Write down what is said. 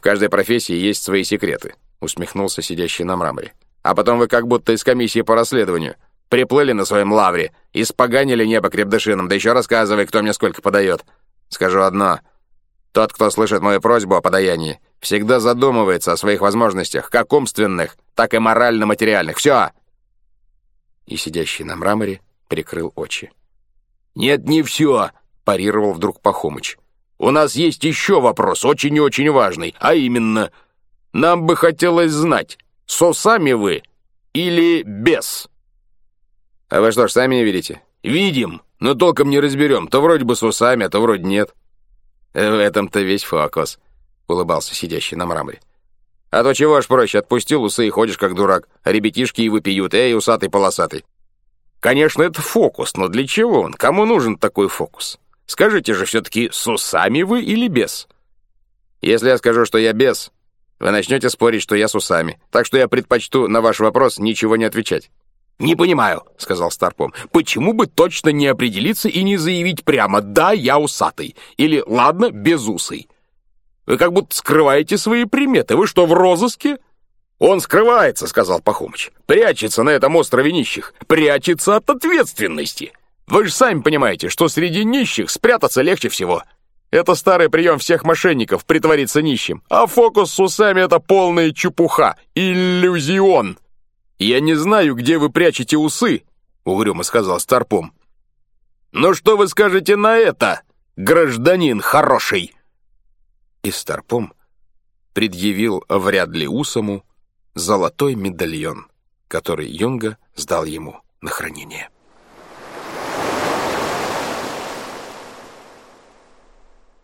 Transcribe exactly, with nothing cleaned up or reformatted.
каждой профессии есть свои секреты», — усмехнулся сидящий на мраморе. «А потом вы как будто из комиссии по расследованию. Приплыли на своем лавре, испоганили небо крепдышином, да еще рассказывай, кто мне сколько подает. Скажу одно. Тот, кто слышит мою просьбу о подаянии, всегда задумывается о своих возможностях, как умственных, так и морально-материальных. Все!» И сидящий на мраморе прикрыл очи. «Нет, не все!» — парировал вдруг Пахомыч. «У нас есть еще вопрос, очень и очень важный, а именно, нам бы хотелось знать, с усами вы или без?» «А вы что ж, сами не видите?» «Видим, но толком не разберем, то вроде бы с усами, а то вроде нет». «В этом-то весь фокус», — улыбался сидящий на мраморе. «А то чего ж проще, отпустил усы и ходишь как дурак, а ребятишки и выпьют, эй, усатый-полосатый». «Конечно, это фокус, но для чего он? Кому нужен такой фокус? Скажите же все-таки, с усами вы или без?» «Если я скажу, что я без, вы начнете спорить, что я с усами, так что я предпочту на ваш вопрос ничего не отвечать». «Не понимаю», — сказал Старпом, «почему бы точно не определиться и не заявить прямо «да, я усатый» или «ладно, безусый»? Вы как будто скрываете свои приметы. Вы что, в розыске?» «Он скрывается», — сказал Пахомыч. «Прячется на этом острове нищих. Прячется от ответственности. Вы же сами понимаете, что среди нищих спрятаться легче всего. Это старый прием всех мошенников — притвориться нищим. А фокус с усами — это полная чепуха, иллюзион». «Я не знаю, где вы прячете усы», — угрюмо сказал Старпом. «Но что вы скажете на это, гражданин хороший?» И Старпом предъявил вряд ли усому золотой медальон, который Юнга сдал ему на хранение.